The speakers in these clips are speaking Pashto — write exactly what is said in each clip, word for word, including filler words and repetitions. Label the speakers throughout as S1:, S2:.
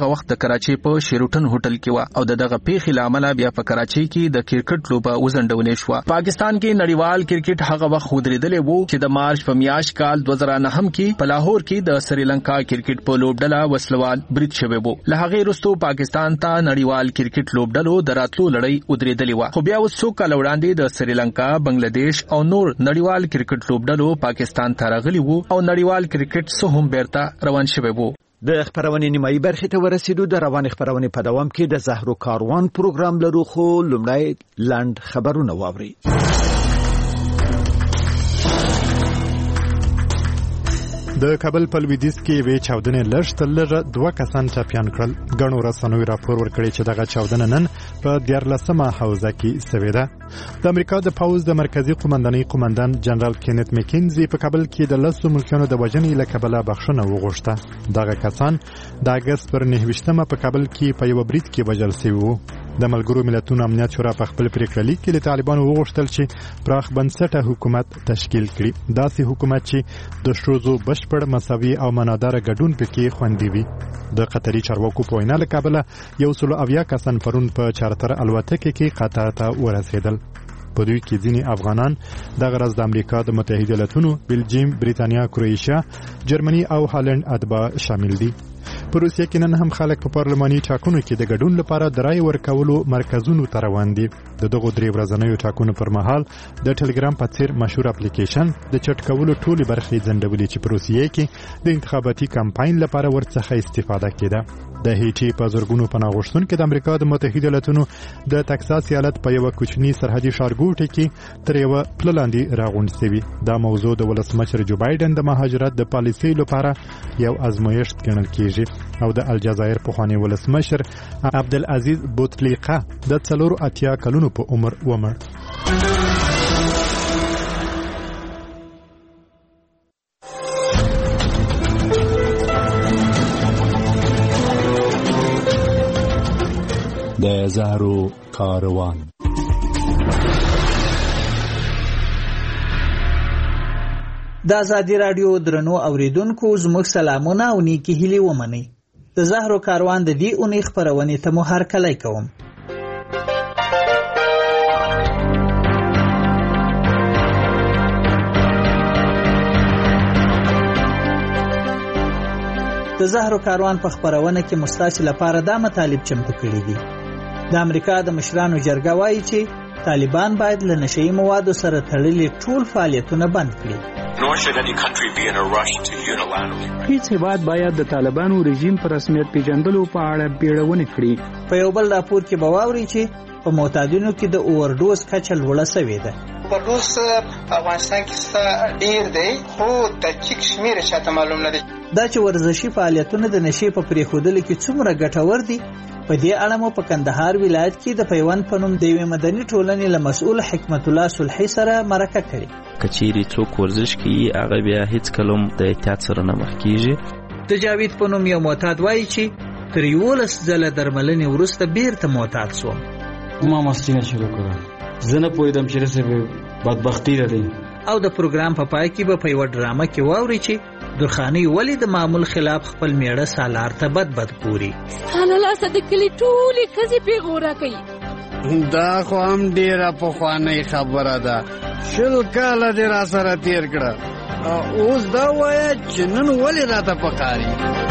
S1: دغه وخت د کراچي په شیروټن هوټل کې و او دغه پیښې لامل بیا په کراچي کې د کرکټ لوبه وزندولې شو. پاکستان کې نړیوال کرکټ هغه وخت ودرېدلې وو چې د مارچ په میاشت کال دوه زره نهم کې په لاهور کې د سریلانکا کرکټ په لوبډله وسلوال برید شوی وو. له هغې وروسته پاکستان ته نړیوال کرکټ لوبډلو د راتلو لړۍ ودرېدلې وه. خو بیا اوس څو کاله وړاندې د سریلانکا، بنگلاديش او نور نړیوال کرکټ لوبډلو پاکستان ته راغلي وو او نړیوال کرکټ څه هم بیرته روان شوی وو.
S2: د خبرونې نیمایي برخې ته ورسېدو. د روان خبرونې په دوام کې د زهرو کاروان پروګرام لرو، خو لومړی لاند خبرونه واوري.
S3: د کابل په لویدیځ کې وی چاودنې لږ تر لږه دوه کسان ټپیان کړل. ګڼو رسنیو راپور ورکړی چې دغه چاودنه نن په دیارلسمه حوزه کې سوې ده. د امریکا د پوځ د مرکزی قومندانۍ قومندان جنرال کینت میکینزي په کابل کې د لسو ملکونو د وژنې له کبله بخښنه وغوښته. دغه کسان د اګست پر نهه ویشتمه په کابل کې په یو برید کې وژل شوي وو. د ملګرو ملتونو امنیت شورا په خپل پریکړه لیک کې له طالبانو وغوښتل چې پراخ بنسټه حکومت تشکیل کړي، داسې حکومت چې د ښځو بشپړ مساوي او مناداره ګډون پکې خوندي وي. د قطري چارواکو په وینا له کابله یو سل اویا کسان پرون په چارتر الوتکه کې قطر ته ورسېدل. په دوی کې ځینې افغانان د غرض د امریکا د متحده ایالاتونو، بلجیم، بریتانیا، کروئیشیا، جرمني او هالند اتباع شامل دي. په روسیه کې نن هم خلک په پارلماني ټاکنو کې د ګډون لپاره د رای ورکولو مرکزونو ته روان دي. د دغو درې ورځنیو ټاکنو پر مهال د ټلګرام په څیر مشهور اپلیکیشن د چټ کولو ټولې برخې ځنډولې چې په روسیه کې د انتخاباتي کمپاین لپاره ورڅخه استفاده کېده. د هیټي په زرګونو پناه غوښتونکو د امریکا د متحده ایالاتونو د تکساس ایالت په یو کوچني سرحدي ښارګوټي کې تر یو پل لاندې راغونډ شوی. دا موضوع د ولسمشر جو بایدن د مهاجرت د پالیسۍ لپاره یو ازمایښت ګڼل کېږي او د الجزایر پخوانی ولسمشر عبدالعزیز بوتفلیقه د څلور اتیا کلونو په عمر ومړ.
S4: د زهرو کاروان.
S5: د ازادي رادیو درنو اوریدونکو زموږ سلامونه او نیکی هیلې ومنئ. د زهرو کاروان د دې اونۍ خپرونې ته مو هرکلی کوم. د زهرو کاروان په خپرونه کې مستاسي لپاره دا مطالب چمتو کړي دي. د امریکا د مشرانو جرګه وایي چې طالبان باید له نشئی موادو سره تړلي ټول فعالیتونه بند کړي.
S6: هیڅ هیواد باید د طالبانو رژیم پر رسمیت پیژندلو په اړه بیړونه کړي.
S5: په یو بل راپور کې به واورئ چې په معتادینو کې د اوورډوز کچه لوړه شوې ده.
S7: اوورډوز په افغانستان کې څه ډیر دی، خو دقیق شمیر چاته معلوم نه دی.
S5: دا چې ورزشي فعالیتونه د نشې په پرېښودلو کې څومره ګټور دي، په دې اړه مو په کندهار ولایت کې د پیوند په نوم د یوې مدني ټولنې له مسؤل حکمت الله صلحي سره مرکه کړې.
S8: کچېرې څوک ورزش کوي هغه بیا هیڅ کلم د احتیاط سره نه مخ کېږي.
S5: د جاوید په نوم یو معتاد وایي چې تر یولس ځله درملنې وروسته بیرته معتاد شوم.
S9: ما مستینه شروع کړه، زه نه پوهېدم چې داسې بدبختي ده دی.
S5: او د پروګرام په پای کې به په یوه ډرامه کې واورئ چې درخانۍ ولې د معمول خلاف خپل میړه سالار ته بد بد ګوري.
S10: ستا له لاسه د کلي ټولې ښځې پېغوره کوي.
S11: دا خو هم ډېره پخوانۍ خبره ده، شل کاله دې را سره تېر کړه، اوس دا وایه چې نن ولې راته پکاري.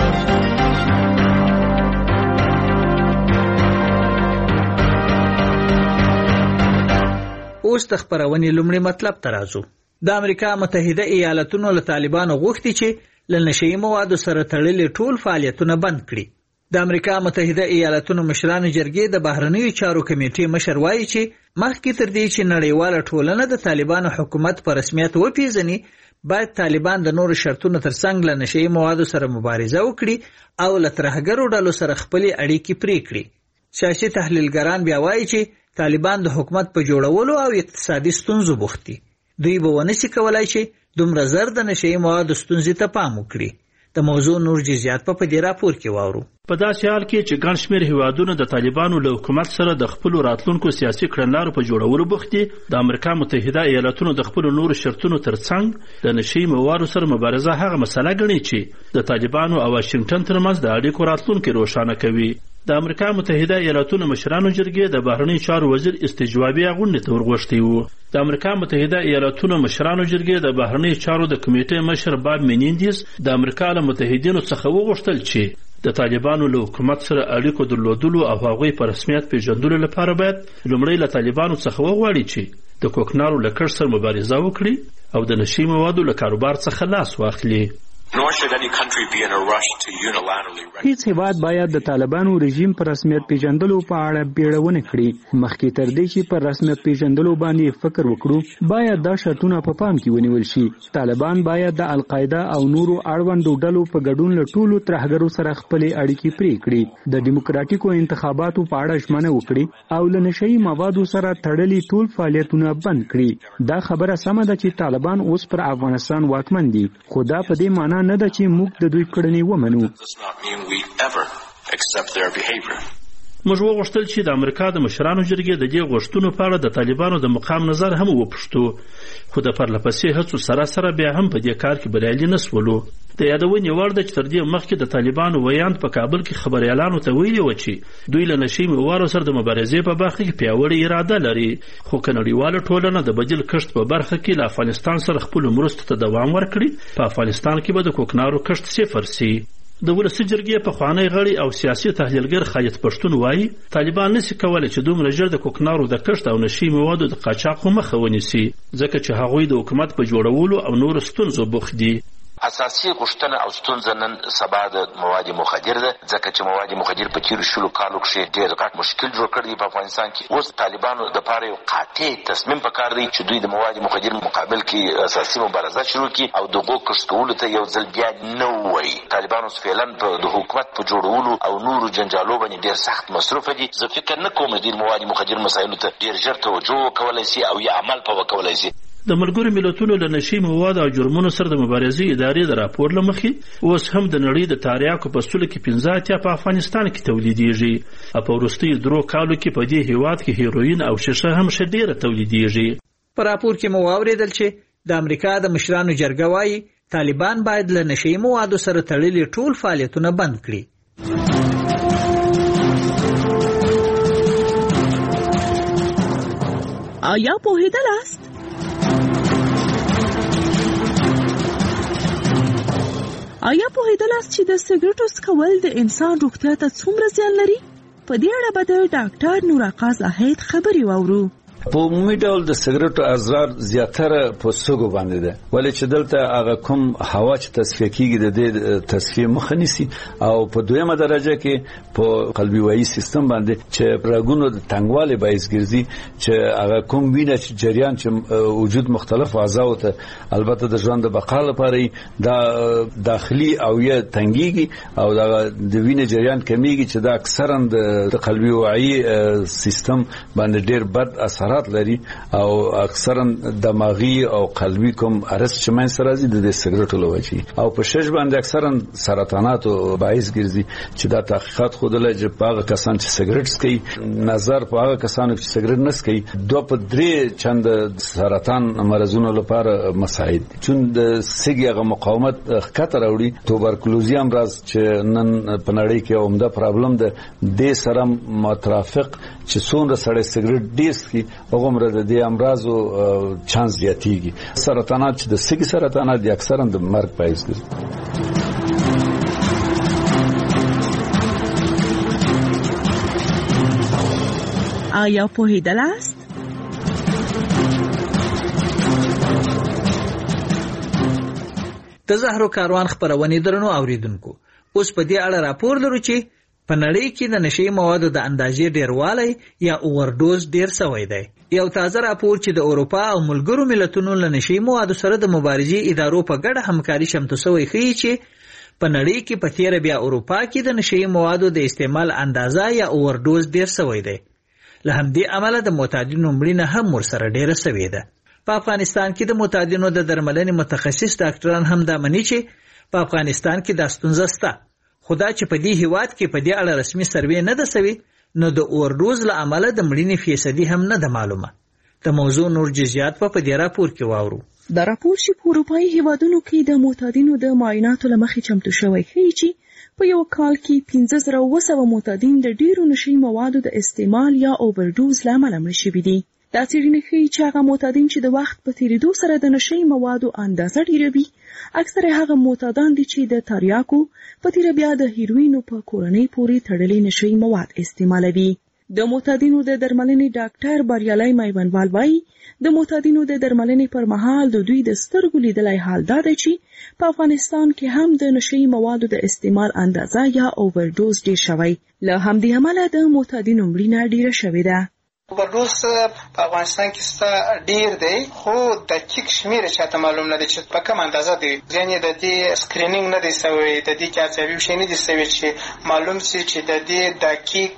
S5: اوس د خپرونې لومړی مطلب ته راځو. د امریکا متحده ایالاتونو له طالبانو غوښتي چې له نشئی موادو سره تړلي ټول فعالیتونه بند کړي. د امریکا متحده ایالاتونو مشرانو جرګې د بهرنیو چارو کمیټې مشر وایي چې مخکې تر دې چې نړیواله ټولنه د طالبانو حکومت په رسمیت وپیژني، باید طالبان د نورو شرطونو ترڅنګ له نشئی موادو سره مبارزه وکړي او له ترهګرو ډلو سره خپلې اړیکې پرې کړي. سیاسي تحلیلګران بیا وایي چې طالبان د حکومت په جوړولو او اقتصادي ستونزو بوخت دي. دوی به ونشي کولای چې دومره زر د نشئی موادو ستونزې ته پام وکړي. د موضوع نور جزئیات په دې راپور کې واورو.
S12: په داسې حال کې چې ګڼ شمېر هیوادونه د طالبانو له حکومت سره د خپلو راتلونکو سیاسي کړنلارو په جوړولو بوخت دي، د امریکا متحده ایالاتونو د خپلو نورو شرطونو ترڅنګ د نشهیي موادو سره مبارزه هغه مسله ګڼي چې د طالبانو او واشنګټن ترمنځ د اړیکو راتلونکي روښانه کوي. د امریکا متحده ایالاتونو مشرانو جرګې د بهرنیو چارو وزیر استجوابي غونډې ته ورغوښتی وو. د امریکا متحده ایالاتونو مشرانو جرګې د بهرنیو چارو د کمیټې مشر باب مینیندیز د امریکا له متحدینو څخه وغوښتل چې د طالبانو له حکومت سره اړیکو درلودلو او هغوی په رسمیت پیژندلو لپاره باید لومړی له طالبانو څخه وغواړي چې د کوکنارو له کښت سره مبارزه وکړي او د نشهیي موادو له کاروبار څخه لاس واخلي.
S6: هیڅ هیواد باید د طالبانو رژیم پر رسمیت پیژندلو په اړه بیړونه کړي. مخکې تر دې چې پر رسمیت پیژندلو باندې فکر وکړو، باید دا شرطونه په پام کې ونیول شي. طالبان باید د القاعده او نورو اړوندو ډلو په ګډون له ټولو ترهګرو سره خپلې اړیکې پرې کړي، د دیموکراتیکو انتخاباتو په اړه ژمنه وکړي او له نشهیي موادو سره تړلي ټول فعالیتونه بند کړي. دا خبره سمه ده چې طالبان اوس پر افغانستان واکمن دي، خو دا په دې معنی نه ده چې موږ د دوی کړنې ومنو.
S12: موږ وغوښتل چې د امریکا د مشرانو جرګې د دې غوښتنو په اړه د طالبانو د مقام نظر هم وپوښتو، خو د پرلپسې هڅو سره سره بیا هم په دې کار کې بریالي نه شولو. د یادونې وړ ده چې تر دې مخکې د طالبانو ویاند په کابل کې خبریالانو ته ویلي وه چې دوی له نشهیي موادو سره د مبارزې په برخه کې پیاوړې اراده لري، خو که نړیواله ټولنه د بدیل کښت په برخه کې له افغانستان سره خپلو مرستو ته دوام ورکړي، په افغانستان کې به د کوکنارو کښت صفر سي. د ولسي جرګې پخوانی غړی او سیاسي تحلیلګر خالد پښتون وایي طالبان نشي کولی چې دومره ژر د کوکنارو د کښت او نشهیي موادو د قاچاق مخه ونیسي، ځکه چې هغوی د حکومت په جوړولو او نورو ستونزو بوخت دي.
S13: اساسي غوښتنه او ستونزه نن سبا د مواد مخدر ده، ځکه چې مواد مخدر په تیرو شلو کالو کې ډېر غټ مشکل جوړ کړی په افغانستان کې. اوس طالبانو د پاره یو قاطع تصمیم پکار دی چې دوی د مواد مخدر مقابل کې اساسي مبارزه شروع کړي او د غو کښت کولو ته یو ځل بیا نه وایي. طالبانو فعلا په د حکومت په جوړولو او نورو جنجالو باندې ډېر سخت مصروف دي. زه فکر نه کوم چې مواد مخدر مسایلو ته ډېر ژر توجه وکولای شي او یا عمل په وکولای شي.
S12: د ملګرو ملتونو له نشهیي موادو او جرمونو سره د مبارزې ادارې د راپور له مخې اوس هم د نړۍ د تریاکو په سلو کې پنځه اتیا په افغانستان کې تولیدېږي او په وروستیو درو کالو کې په دې هیواد کې هیروین او شیشه هم ښه ډېره تولیدېږي.
S5: په راپور کې مو واورېدل چې د امریکا د مشرانو جرګه وایي طالبان باید له نشهیي موادو سره تړلي ټول فعالیتونه بند کړي.
S14: آیا پوهېدلاست؟ آیا پوهېدلاست چې د سګرټو څکول د انسان روغتیا ته څومره زیان لري؟ په دې اړه به د ډاکټر نور آقا زاهد خبرې واورو.
S15: په عمومي ډول د سګرټو اضرار زیاتره په سږو باندې ده، ولې چې دلته هغه کوم هوا چې تصفیه کیږي د دې تصفیه مخه نیسي، او په دویمه درجه کې په قلبي وایي سیستم باندې چې رګونو د تنګوالي باعث ګرځي چې هغه کوم وینه چې جریان چې وجود مختلف اعضاو ته البته د ژوند د بقا لپاره دا داخلي او یا تنګيږي او د وینې جریان کمیږي چې دا اکثرا د قلبي وایي سیستم باندې ډېر بد اثر لري او اکثرا دماغي او قلبي کوم ارس چې من سره زی د سګرټو لوجي او په شش باندې اکثرا سرطانات باعث ګرځي چې دا تحقیقات خودله چې هغه کسان چې سګرټ سکي نظر په هغه کسانو چې سګرټ نه سکي دوه په درې چند سرطان مرزونو لپاره مساعد دي. چون د سګي هغه مقاومت خطر راوړي. توبرکلوزي امراض چې نن په نړۍ کې عمده پرابلم ده، د سره مترافق چې څومره سړی سګرټ ډیر سکي هغه مر د دې امراضو چانس زیاتېږي. سرطانات چې د سږي سرطانات دي اکثرا د مرګ باعث ګرځي.
S14: آیا پوهېدلاست؟
S5: د زهرو کاروان خبرونه درنو اوریدونکو، اوس په دې اړه راپور لرو چې په نړۍ کې د نشهیي موادو د اندازې ډیروالی یا اوورډوز ډیر شوی دی. یو تازه راپور چې د اروپا او ملګرو ملتونو له نشهیي موادو سره د مبارزې ادارو په ګډه همکاري شمته شوی ښیي چې په نړۍ کې په تیره بیا اروپا کې د نشهیي موادو د استعمال اندازه یا اوورډوز ډیر شوی دی. له همدې امله د معتادینو مړینه هم ورسره ډیره شوې ده. په افغانستان کې د معتادینو د درملنې متخصص ډاکټران هم دا مني چې په افغانستان کې دا ستونزه شته، خو دا چې په دې هیواد کې په دې اړه رسمي سروې نه ده سوي، نو د اوورډوز له امله د مړینې فیصدي هم نه ده معلومه. د موضوع نور جزئیات په دې راپور کې واورو.
S14: دا راپور چې په اروپایي هیوادونو کې د معتادینو د معایناتو له مخې چمتو شوی ښیي چې په یو کال کې پنځه زره اوه سوه معتادین د ډیرو نشي موادو د استعمال یا اوورډوز له امله مړه شوي دي. دا څېړنې ښیي چې هغه معتادین چې د وخت په تېرېدو سره د نشي موادو اندازه ډیروي، اکثره هغه معتادان دي چې د تریاکو په تېره بیا د هیروینو په کورنۍ پورې تړلي نشي مواد استعمالوي. د معتادینو د درملنې ډاکټر بریالي میوندوال وایي د معتادینو د درملنې پر مهال د دوی د سترګو لیدلی حال دا دی چې په افغانستان کې هم د نشي موادو د استعمال اندازه یا اوورډوز ډیر شوی. له همدې امله د معتادینو مړینه ډیره شوې ده.
S7: اوورډوز په افغانستان کې ستا ډیر دی، خو دقیق شمیر چاته معلوم نه دی چې په کوم اندازه دی. یعنی د دې سکرینینګ نه دی شوی، د دې کاڅوي شي نه دی شوی چې معلوم شي چې د دې دقیق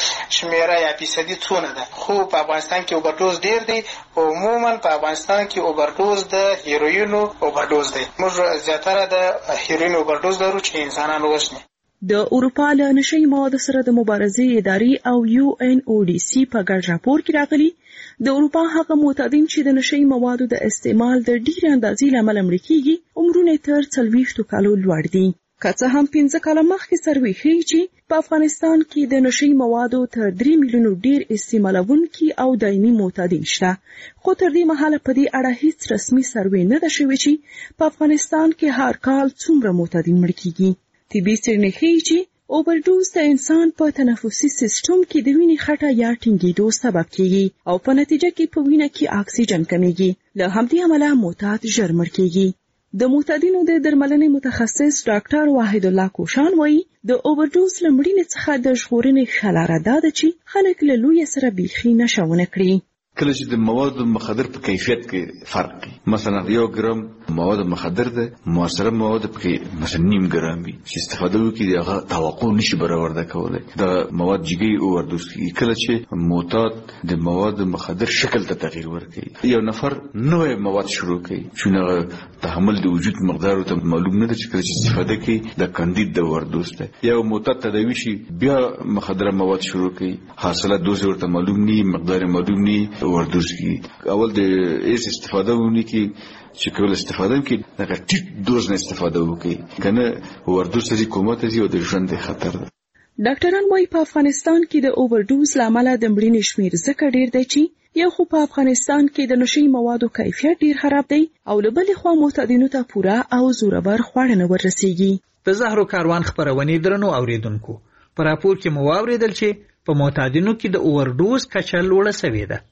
S7: شمیره یا فیصدي څونه ده. خو په افغانستان کې اوورډوز ډیر دی. عموما په افغانستان کې اوورډوز د هیروینو اوورډوز دی. موږ زیاتره د هیروین اوورډوز لرو چې انسانان وژني.
S14: د اروپا له نشي موادو سره د مبارزې ادارې او یو ان او ډي سي په ګډ راپور کې راغلي د اروپا هغه معتادین چې د نشي موادو د استعمال د ډیرې اندازې له امله مړه کیږي عمرونه تر څلوېښتو کالو لوړ دي. که څه هم پنځه کاله مخکې سروې ښیي چې په افغانستان کې د نشي موادو تر درې میلیونو ډیر استعمالونکي او دایمي معتادین شته، خو تر دې مهاله په دې اړه هیڅ رسمي سروې نه ده شوې چې په افغانستان کې هر کال څومره معتادین مړه کیږي. طبي څېړنې ښیي چې اوورډوز د انسان په تنفسي سیستم کې د وینې خټه یا ټینګېدو سبب کیږي او په نتیجه کې په وینه کې اکسیجن کمیږي. له همدې امله معتاد ژر مړ کیږي. د معتادینو د درملنې متخصص ډاکټر واحد الله کوشان وایي د اوورډوز له مړینې څخه د ژغورنې ښه لاره دا ده چې خلک له لویه سره بیخي نشه ونه کړي.
S16: کله چې د موادو مخدر په کیفیت کې فرق کوي، مثلا یو ګرام مواد مخدر ده، مؤثره مواد په مثلا نیم ګرام وي چې استفاده وکړي هغه توقع نشي برآورده کولای. د مواد جګي اوورډوز کیږي کله چې معتاد د مواد مخدر شکل ته تغییر ورکړي. یو نفر نوې مواد شروع کوي چې هغه تحمل د وجود مقدار ته معلوم نه ده چې کله چې استفاده کوي د کاندید د اوورډوز ده. یو معتاد تداوی شي بیا مخدره مواد شروع کوي، حاصله دوز ورته معلوم ني، مقدار معلوم ني، اوورډوز کی اول د ایس استفاده ونی کی چې کول استفاده کی دا ټیټ دوز نه استفاده وکي کنه اوورډوز ته کومه ته یو د ژوند خطر ده.
S14: ډاکټران وايي په افغانستان کې د اوورډوز لامل د مړینې شمیر زکه ډیر دی چې یو خو په افغانستان کې د نشي موادو کیفیت ډیر خراب دی او له بلې خوا معتادینو ته پوره او زورور خواړه نه ورسیږي.
S5: د زهرو کاروان خبرونه درنو اوریدونکو په راپور کې مو واوریدل چې په معتادینو کې د اوورډوز کچه لوړه شوې ده.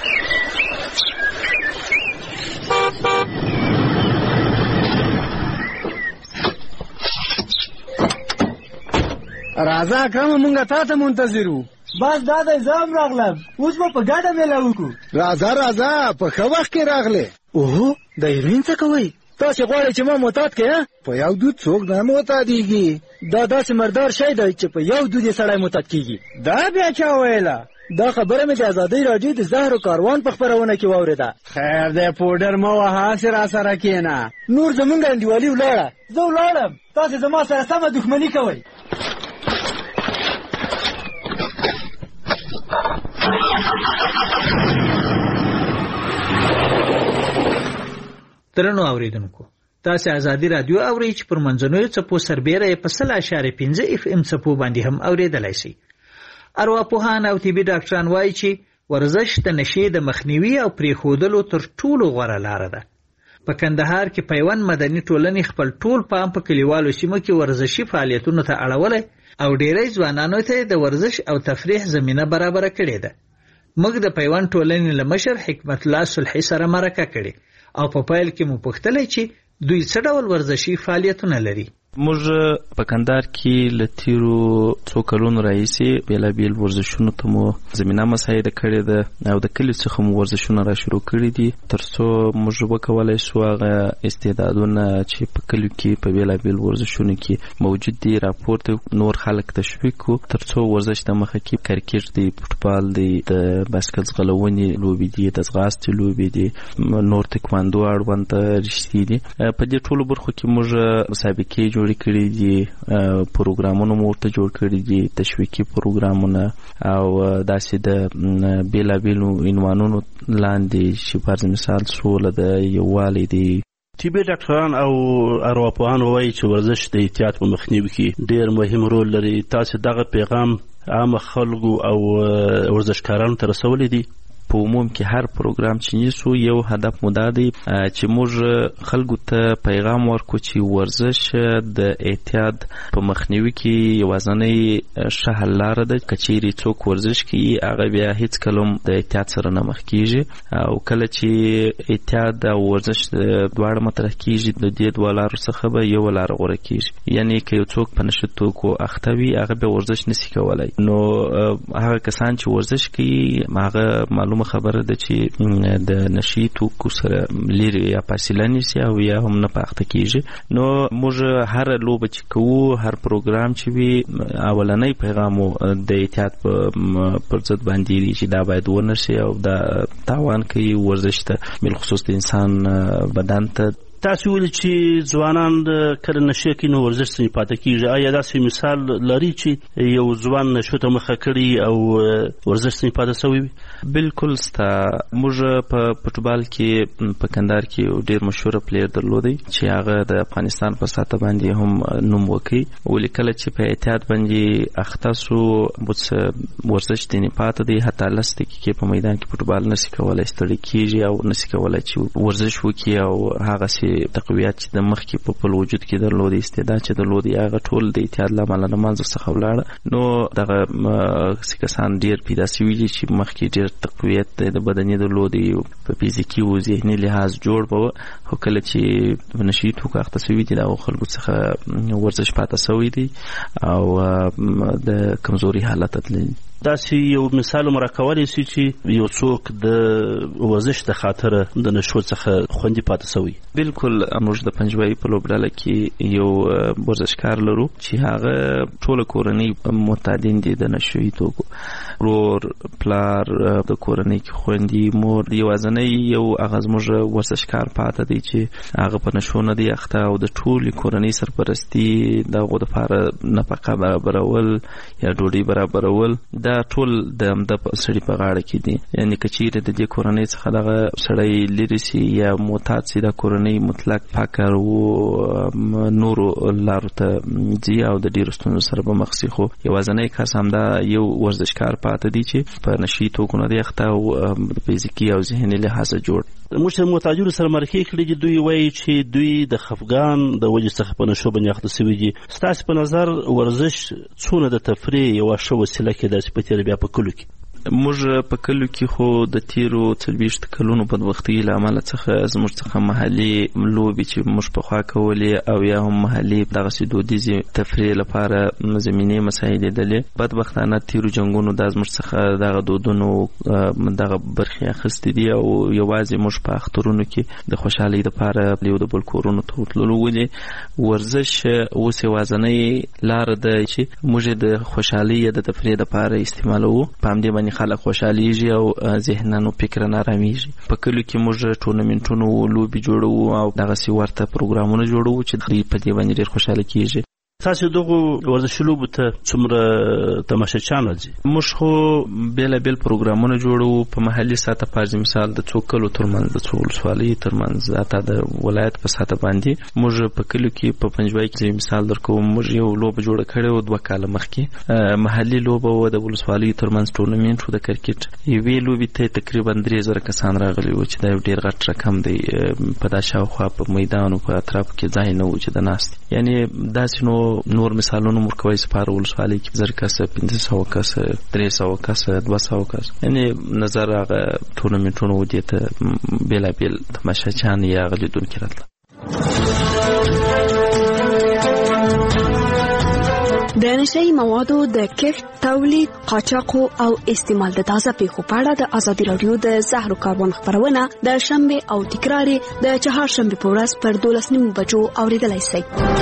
S11: راځه کوم مونږه تاسو منتظرو.
S17: بس دا د زام راغلم، اوس به په ګډه مېله وکړو.
S11: راځه راځه په ښه وخت کې راغله.
S17: اوه د هیروین څه کوئ؟
S11: تاسو غواړئ چې ما معتاد کړئ؟ په یو دود څوک نه معتادیږي.
S17: دا داسې مردار شی دی چې په یو دود یې سړی معتاد کیږي.
S11: دا بیا چا ویله؟
S17: دا خبره مې د ازادۍ راډیو د زهرو کاروان په خپرونه کې واورېده.
S11: خیر دی پوډر مه وهه، هسې را سره کښېنه.
S17: نور زمونږ انډیوالي ولاړه، زه ولاړم، تاسې زما سره سمه دښمني کوئ.
S5: درنو اوریدونکو، تاسو ازادي رادیو اورئ چې پر منځنوي څپو سربېره په سل اشاریه پنځه اف ام څپو باندې هم اوریدلای شئ. ارواپوهان او طبي ډاکټران وایي چې ورزش د نشې د مخنیوي او پرېښودلو تر ټولو غوره لاره ده. په کندهار کې پیوند مدني ټولنې خپل ټول پام په کلیوالو سیمو کې ورزشي فعالیتونو ته اړولی او ډېری ځوانانو ته د ورزش او تفریح زمینه برابره کړې ده. موږ د پیوند ټولنې له مشر حکمت الله صلحي سره مرکه کړې او په پیل کې مو پوښتلی چې دوی څه ډول ورزشي فعالیتونه لري.
S8: موږ په کندهار کې له تیرو څو کلونو راهیسې بېلابېل ورزشونو ته مو زمینه مساعده کړې ده او د کلي څخه مو ورزشونه را شروع کړي دي تر څو موږ وکولی شو هغه استعدادونه چې په کلیو کې په بېلابېل ورزشونو کې موجود دي راپورته نور خلک تشویق کړو تر څو ورزش د مخه کې کرکټ دی، فوټبال دی، د بایسکل ځغلونې لوبې دي، د ځغاستې لوبې دي، نور تکواندو اړوند رشتې دي. په دې ټولو برخو کې موږ مسابقې جوړې کړي دي، پروګرامونه مو ورته جوړ کړي دي، تشویقي پروګرامونه او داسې د بېلابېلو عنوانونو لاندې چې فرض مثال سوله د یووالي دی.
S12: طبي ډاکټران او ارواپوهان وایي چې ورزش د احتیاط په مخنیوي کې ډېر مهم رول لري. تاسو دغه پیغام عام خلکو او ورزشکارانو ته رسولی دي؟
S8: په عموم کې هر پروګرام چې نیسو یو هدف مو دا دی چې موږ خلکو ته پیغام ورکو چې ورزش د احتیاط په مخنیوي کې یوازینۍ ښه حل لاره ده. که چیرې څوک ورزش کوي هغه بیا هیڅ کله د احتیاط سره نه مخ کیږي او کله چې احتیاط او ورزش دواړه مطرح کیږي د دې دوه لارو څخه به یو لاره غوره کیږي. یعنی که یو څوک په نشه توکو اخته وي هغه به ورزش نشي کولی. نو هغه کسان چې ورزش کوي هغه معلوم خبره ده چې د نشي توکو سره لري یا فاصله نیسي او یا هم نه پاخته کیږي. نو موږ هر لوبه چې کوو هر پروګرام چې وي اولنی پیغام د احتیاط پر ضد باندې دی چې دا باید ونشي او دا تاوان کوي ورزش ته بالخصوص د انسان بدن ته.
S12: تاسو ویل چې ځوانان کله نشه کوي نو ورزش څنګه پاتې کیږي؟ آیا داسې مثال لري چې یو ځوان نشو ته مخه کړي او ورزش څنګه پاتې شوی وي؟
S8: بالکل ستا. موږ په فوټبال کې په کندهار کې ډېر مشهور پلیر درلودی چې هغه د افغانستان په ساحه باندې هم نوم وکړي. ولې کله چې په احتیاط باندې اخته سو بوڅ ورزش دې نه پاتې دی، حتی لس دقیقې په میدان کې فوټبال نشي کولای، ستړي کیږي او نشي کولای چې ورزش وکړي او هغه تقویت چې د مخ کې په خپل وجود کې درلود استعداد چې درلود هغه ټول د احتیاط له امله له منځه څخه ولاړه. نو دغه کسان ډېر پیدا شوي دي چې مخ کې ډېر تقویت د بدني درلود په فزیکي او ذهني لحاظ جوړ به، خو کله چې نشي توکو اخته شوي دي د خلکو څخه ورزش پاته شوی دی او د کمزوري حالت تللی.
S12: داسې یو مثال مو راکولی شي چې یو څوک د ورزش د خاطره د نشو څخه خوندي پاتې شوی؟
S8: بالکل. موږ د پنجوایي په لوبډله کې یو ورزشکار لرو چې هغه ټوله کورنۍ معتادین دي د نشوي توکو، ورور، پلار، د کورنۍ کې خویندې، مور. یوازینی یو هغه زموږ ورزشکار پاته دی چې هغه په نشو نه دی اخته او د ټولې کورنۍ سرپرستي د هغو دپاره نفقه برابرول یا ډوډۍ برابرول دا ټول د همده سړي په غاړه کې دي. یعنې که چیرې د دې کورنۍ څخه دغه سړی لرې سي یا معتاد سي دا کورنۍ مطلق فقر و نورو لارو ته ځي او د ډېرو ستونزو سره به مخ سي. خو یوازینی کس همدا یو ورزشکار پاته دی چې په نشي توکو نه دی اخته او فزیکي او ذهني لحاظه جوړ.
S12: موږ چې متاجرو سره مرکې کړي دي دوی وایي چې دوی د خفګان د وجې څخه په نشو باندې اخته شوي دي. ستاسې په نظر ورزش څونه د تفریح یوه ښه وسیله کېدای شي په تېره بیا په کلو کې؟
S8: موږ په کلو کې خو د تیرو څلوېښت کلونو بدبختۍ له امله څخه زموږ څخه محلي لوبې چې موږ پخوا کولې او یا هم محلي دغسې دودیزې تفریح لپاره زمینې مساعدېدلې. بدبختانه تیرو جنګونو دا زموږ څخه دغه دودونو دغه برخې اخیستې دي او یوازې موږ په اخترونو کې د خوشحالۍ دپاره یو د بل کورونو ته ورتللو ولې. ورزش اوس یوازینۍ لاره ده چې موږ د خوشحالۍ یا د تفریح دپاره استعمالوو. په همدې باندې خلک خوشحالیږي او ذهنن او فکرن آرامیږي. په کلو کې موږ ټورنمنټونو لوبې جوړوو او دغسې ورته پروګرامونه جوړوو چې دوی په دې باندې ډېر خوشحاله کیږي.
S12: تاسو دغه ورزشي لوبو ته څومره تماشچیان راځي؟
S8: موږ خو بېلابېل پروګرامونه جوړوو په محلي سطحه، فرض مثال د څو کلو ترمنځ د څو ولسوالیو ترمنځ حتی د ولایت په سطحه باندې. موږ په کلو کې په پنجوایي کې مثال درکوم، موږ یو لوبه جوړه کړې وه دوه کاله مخکې، محلي لوبه وه د ولسوالیو ترمنځ ټورنمنټ و د کرکټ. یوې لوبې ته تقریبا درې زره کسان راغلي وو چې دا یو ډېر غټ رقم دی. په دا شاوخوا په میدان او په اطرافو کې ځای نه و چې د ناست. یعنې داسې نو نور مثالونه مرکوي سپاره ولسوالۍ کې زر کسه، پنځه سوه کسه، درې سوه کسه، دوه سوه کسه. یعنې نظر هغه ټورنمنټونه و دې ته بېلابېل تماشچیان یا هغه لیدونکي راتله.
S18: نشئی موادو د کښت، تولید، قاچاق او استعمال د تازه پیښو په اړه د ازادي راډیو د زهرو کاروان خبرونه د شنبه او تکرار د چهارشنبه په ورځ پر دولس نیمو بجو اوریدلای شئ.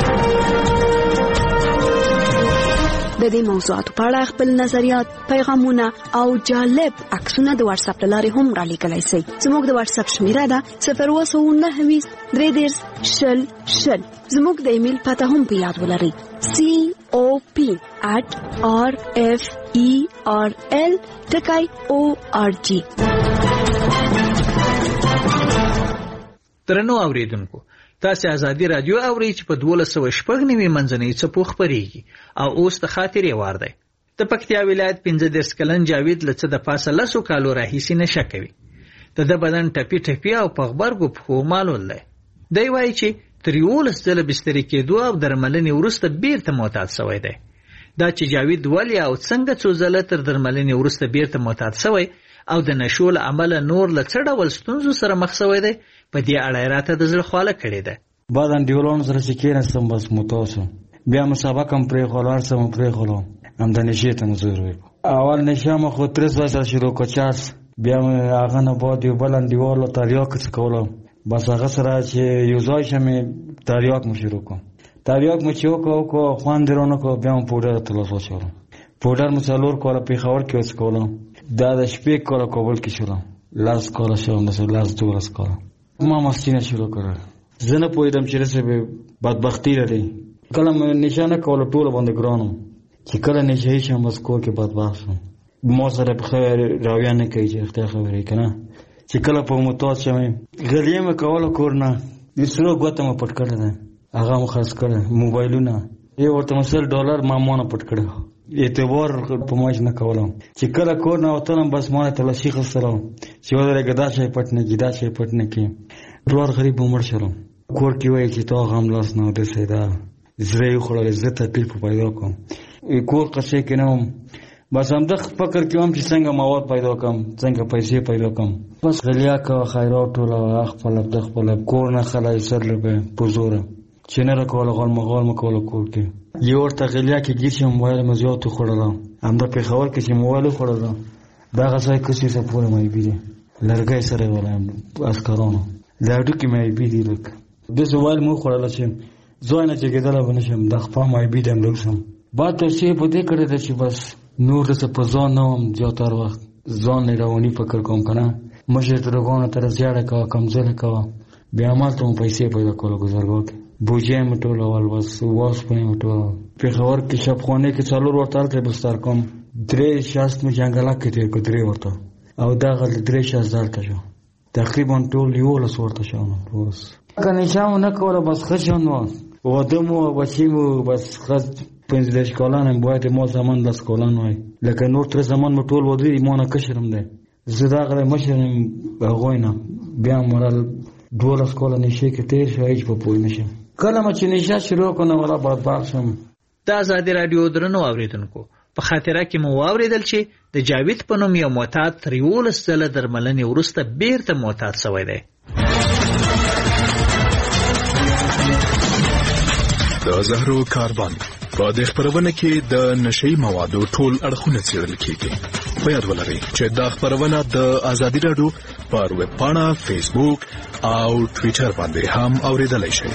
S18: د دې موضوعاتو په اړه خپل نظریات، پیغامونه او جالب عکسونه د واتس اپ لارې هم را لیږلی شئ. زموږ د واتس اپ شمیره ده صفر اووه سوه نهه ویشت درې دېرش شل شل. زموږ د ایمیل پته هم په یاد ولرئ: سی او پی at r f e r l ټکی او ار جی.
S5: درنو اوریدونکو، تاسو ازادي رادیو اورئ چې په دولس سوه شپږ نوي منځنۍ څپو خپرېږي او اوس د خاطرې وار دی. د پکتیا ولایت پنځه دېرش کلن جاوید له څه د پاسه لسو کالو راهیسې نشه کوي. د ده بدن ټپي ټپي او په غبرګو پښو معلول دی. دی وایي چې تر یولس ځله بسترې کېدو او درملنې وروسته بیرته معتاد شوی دی. دا چې جاوید ولې او څنګه څو ځله تر درملنې وروسته بیرته معتاد شوی او د نشو له امله نور له څه ډول ستونزو سره مخ شوی دی، په دې اړه یې راته د زړه خواله کړې ده.
S9: بعد انډیولانو سره چې کېناستم بس معتاد شوم. بیا مسابقه هم پرېښوله، هر څه مو پرېښوله، همدا نشې ته مو زور وکړو. اول نشه مو خو ترس ورسره شروع کړه چارس. بیا مې هغه نه بعد یو بل انډیوال له تریاک څه کولم، بس هغه سره چې یو ځای شم تریاک مو شروع کړم. تریاک مو چې وکړه وکړه خوند یې رانه کړ. بیا مو پوډر ته لاس واچولم. پوډر مو څلور کاله پېښور کې وڅکولم. دا د شپې کاله کابل کې شولم. لس کاله شوم، داسې لس دولس کاله ما مستینه شروع کړه. زه نه پوهېدم چې رسې به بدبختي لري. کله مې نشه نه کوله، ټوله باندې ګرانم. چې کله نشه شم بس کور کې بدبخت شم. ما سره پښه راویه نه کوي چې رښتیا خبرې که نه. چې کله په معتاد شم غلیه مې کوله کور نه، د سرو ګوته مې پټ کړې ده، هغه مو خرڅ کړی. موبایلونه یې ورته مې سل ډالر ما مانه پټ کړی، اعتبار په ماش نه کولم. چې کله کور نه وتلم بس ما تلاشي خستلم چې ودرېږه دا شی پټ نه کړي، دا شی پټ نه کړي. پلار غریب مړ شلم. کور کې وایي چې تا غم لاس نه ودرسې، دا زړه یې وخوړلی، زه تکلیف پیدا کړم. کور قصې کې نه وم، بس همدغه فکر کې وم چې څنګه مواد پیدا کړم، څنګه پیسې پیدا کړم. بس غلیا کوه، خیرات ټوله خپله د خپله کور نه خلی سر لږه په زوره چې نه راکوله، غالمه غالمه کوله کور کې. یو ورته غلیا کې ګیر شم، موبایل مې زیات وخوړله. همدا پېښور کې چې موبایل وخوړله دغه ځای کسې څه پورې مایبي دی، لرګی سره یې ولایم عسکرانو، د هډوکي مایبي دي لږ. داسې موبایل مې وخوړله چې ځای نه جګېدلی به نه شم، د خپا مایبي دی هم لږ شم. بعد توصیه په دې کړې ده چې بس نور داسې په ځان نه وم، زیاتر وخت ځان یې رواني فکر کوم که نه. مشر ترګانو ته زیاړه کوه، کمزورې کوه. بیا همالته مو پیسې پیدا کوله ګزارګاه کې. بوجۍ مې ټولول، بس واسپنې مې ټولول. پېښور کې شبخانې کې څلور ورته هلته بستر کوم. درې شست مې جنګلک کې تېر کړو، درې ورته، او دغه درې شست دلته شو. تقریبا ټول یولس ورته شو. اوس که نشه مو نه کوله بس ښه ژوند وه، واده مو بچي مو بس ښه پنځه دېرش کالان یم، باید ما زمان لس کالان وای. لکه نور تر زمان مې ټول واده دي، ما نه کشرم دی، زه دغه مشر یم هغوی نه. بیا مرل دولس کاله نشې کې تېر شو، هېڅ به پوه نه شم. کله مې چې نشه شروع کړه نو والا بدبخت شم.
S5: د ازادي راډیو درنو اورېدونکو، په خاطره کې مو واورېدل چې د جاوید په نوم یو معتاد تر یولس ځله درملنې وروسته بیرته معتاد شوی دی.
S19: د زهرو کاروان په دې خبرونه کې د نشئی موادو ټول اړخونه څېړل کېږي. په یاد ولرئ چې دا خبرونه د ازادي راډیو پر ویب پاڼه، فیسبوک او ټویټر باندې هم اورېدلای شئ.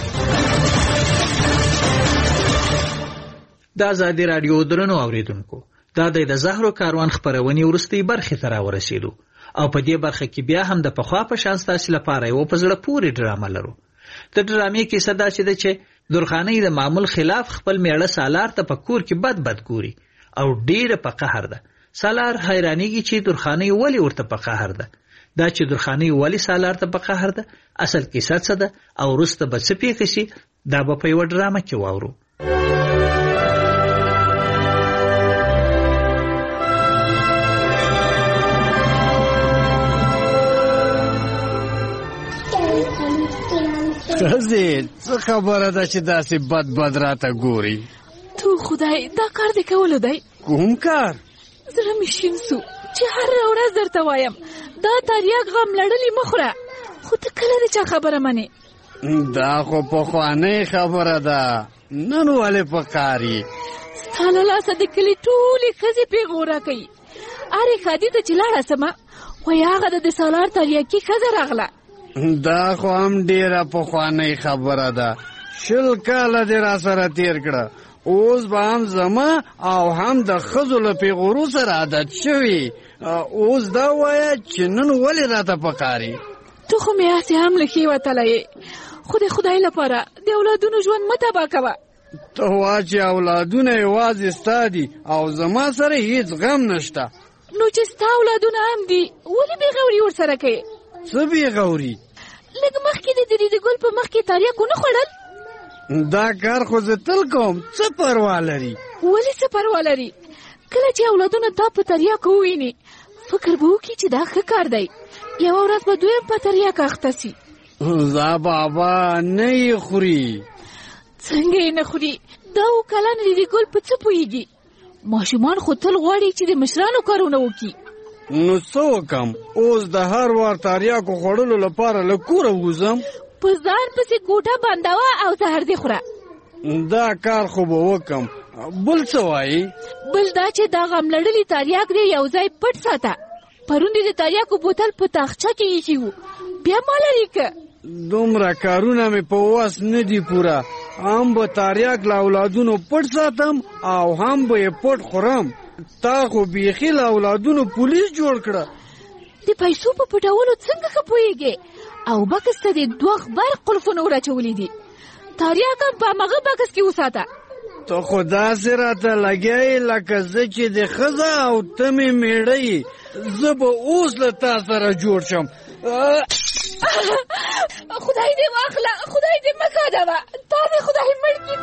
S5: د ازادي راډیو درنو اوریدونکو، دا د زهرو کاروان خبرونه ورستۍ برخه ته راورسېدو او په دې برخه کې بیا هم د پخوا په شان ستاسو لپاره یو په زړه پورې ډرامه لرو. د ډرامې کې صدا چې د چې درخانۍ د معمول خلاف خپل میړه سالار ته په کور کې بد بد ګوري او ډیره په قهر ده. سالار حیرانېږي چې درخانۍ ولې ورته په قهر ده. دا چې درخانۍ ولې سالار ته په قهر ده اصل کیسه څه ده او وروسته به څه پیښ شي، دا به په یوه ډرامه کې واورو.
S11: ښځې څه خبره ده چې داسې بد بد راته ګوري؟
S10: تو خدای، دا کار دې کولو دی؟
S11: کوم کار؟
S10: زړه مې شین سو چې هره ورځ درته وایم دا تریاک غم لړلې مه خوره، خو ته کله د چا خبره منې؟
S11: دا خو پخوانۍ خبره ده، نن ولې په کار یې؟
S10: ستا له لاسه د کلي ټولې ښځې پیغوره کوي. ارې ښادي ته چې لاړه سمه وایي هغه د د سالار تریاکي ښځه راغله.
S11: دا خو هم ډېره پخوانۍ خبره ده. شل کاله دې را سره تېر کړه، اوس به هم زما او هم د ښځو له پیغورو سره عادت شوي. اوس دا وایه چې نن ولې راته پکاري؟
S10: ته خو مې هسې هم له ښې وتلی یې، خو د خدای لپاره د اولادونو ژوند مه تباه کوه.
S11: ته وا چې اولادونه یوازې ستا دي او زما سره هیڅ غم نشته.
S10: نو چې ستا اولادونه هم دي ولې بېغوري ورسره کوې؟
S11: څه بېغوري؟
S10: لږ مخکې د دریدي ګل په مخ کې تریاک ونه خوړل؟
S11: دا کار خو زه تل کوم، څه پروا لري؟
S10: ولې څه پروا لري؟ کله چې اولادونه تا په تریاکو وویني فکر به وکړي چې دا ښه کار دی، یوه ورځ به دویم په تریاک اخته سي.
S11: زه بابا نه یې خوري.
S10: څنګه یې نه خوري؟ دا اوه کلن دریدي ګل په څه پوهېږي؟ ماشومان خو تل غواړي چې د مشرانو کارونه وکړي.
S11: نو څه وکم؟ اوس د هر وار تریاکو خوړلو لپاره له کوره وځم؟
S10: په ځان پسې کوټه بندوه او زهر دې خوره.
S11: دا کار خو به وکم. بل څه وایي؟
S10: بل دا چې دا غم لړلي تریاک دې یو ځای پټ ساته. پرون دې د تریاکو بوتل په تاخچه کې ایښي وو، بیا ما لرې که.
S11: دومره کارونه مې په وس نه دي پوره. هم به تریاک له اولادونو پټ ساتم او هم به یې پټ خورم. تا خو بیخي له اولادونو پولیس جوړ کړه.
S10: د پیسو په پټولو څنګه ښه پوهېږې؟ او بکس ته دې دوه غبر قلفونه ور دي. تریاک هم په همغه بکس کې وساته.
S11: ته خو داسې راته لګیا یې لکه زه چې د ښځه او ته مې مېړه یې. زه به اوس له تا سره جوړ شم.
S10: خدای دې واخله، خدای دې مه کاږه، تا دې خدای مړ کړي.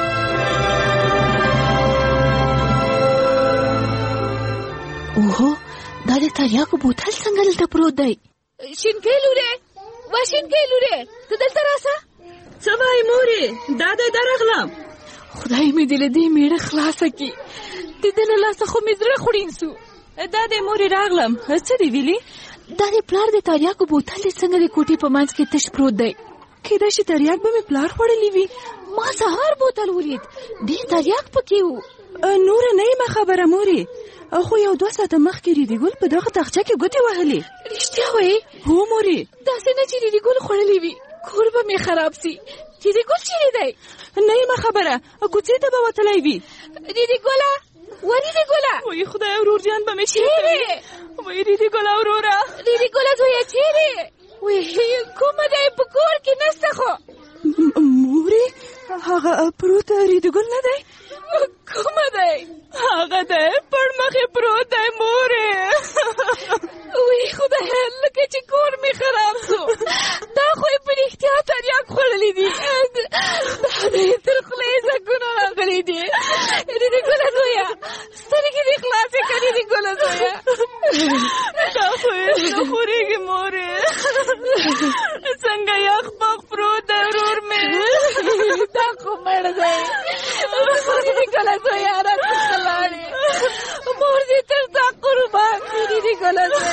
S10: اوهو دا د تریاکو بوتل څنګه دلته پروت دی؟ شینکۍ لورې، وا شینکۍ لورې، ته دلته راسه.
S14: څه وایې مورې؟ دا دی درغلم.
S10: خدای مې دې له دې مېړه خلاصه کړي. د ده له لاسه خو مې زړه خوړین سو.
S14: دا دی مورې راغلم. څه دې ویلي؟
S10: دا د پلار د تریاکو بوتل دې څنګه د کوټې په منځ کې تش پروت دی؟
S14: کیدای شي تریاک به مې پلار خوړلی وي.
S10: ما سهار بوتل ولید، ډېر تریاک پکې و.
S14: نوره نه یم خبره مورې، خو یو دوه ساعته مخکې ریډي ګل په دغه تاخچه کې ګوتې وهلې.
S10: رښتیا وایې؟
S14: هو مورې.
S10: داسې نه چې ریډي ګل خوړلی وي، کور به مې خراب سي. ریډي ګل چیرې دی؟
S14: نه یم خبره، کوڅې ته به وتلی وي.
S10: ریډي ګله، و ریډي ګله،
S14: وایي خدای ورور جان به مې
S10: چیرې؟
S14: وایي ریډي ګله وروره،
S10: ریډي ګله زویه چیرې؟ وایي کومه دی؟ په کور کې نسته خو.
S14: مورې هغه پروت ریډي ګل نه دی؟
S10: کومه دی؟
S14: هغه دی پړ مخې پروت دی مورې.
S10: وی خدایه لکه چې کور مې خراب سو. دا خو یې په رښتیا تریاک خوړلی دي. دا د یې تر خولې زګونه راغلي دي. ریډي ګله زویه سترګې دې خلاصې کړه ریډي ګله زویه.
S14: دا خو یې نه خورېږي مورې. څنګه یخ پخ پروت دی ورور مې.
S10: دا خو مړ دی. ریډي ګله زویه راڅخه لاړې. مور دې تر تا قربان وي ریډي ګله زویه.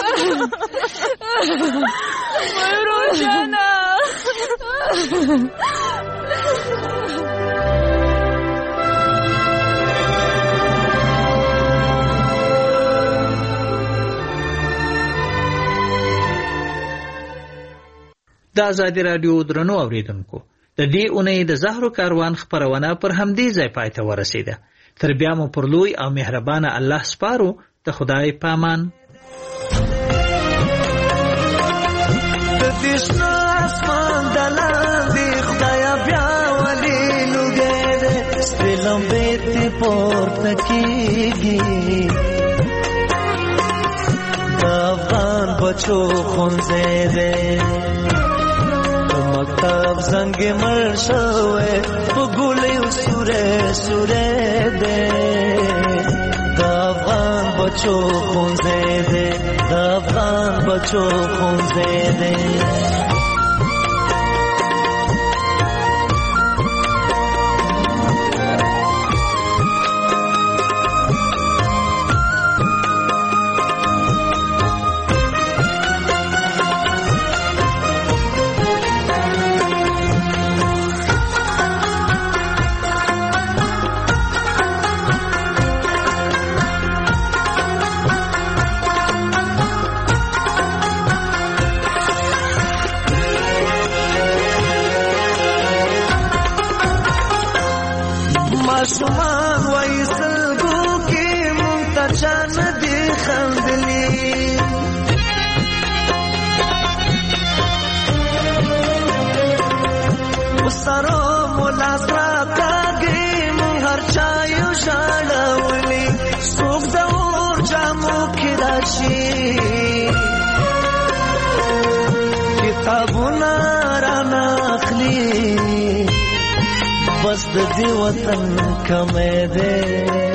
S14: وای ورور جانه.
S5: د ازادي راډیو درنو اوریدونکو، د دې اونۍ د زهرو کاروان خپرونه پر همدې ځای پای ته ورسېده. تر بیا مو پر لوی او مهربانه الله سپارو. د خدای پامان.
S20: د دې شنه اسمان د لاندې خدایا بیا ولې لوګې دې سپې لمبې ته پورته کېږي. د افغان بچو ښوونځی دی، مکتب زنګ مړ شوی په ګولیو سوری سوری دی. د افغان بچو ښوونځی دی، د افغان بچو ښوونځی دی. ماشومان وای سلګو کې مونږ ته چا نه دي خندلي وسره مولا سره کاږي مونږ هر چا یو ژړولي څوک د اور جامو کې راشي کتابونه رانه اخلي بس د دې وطن کمې ده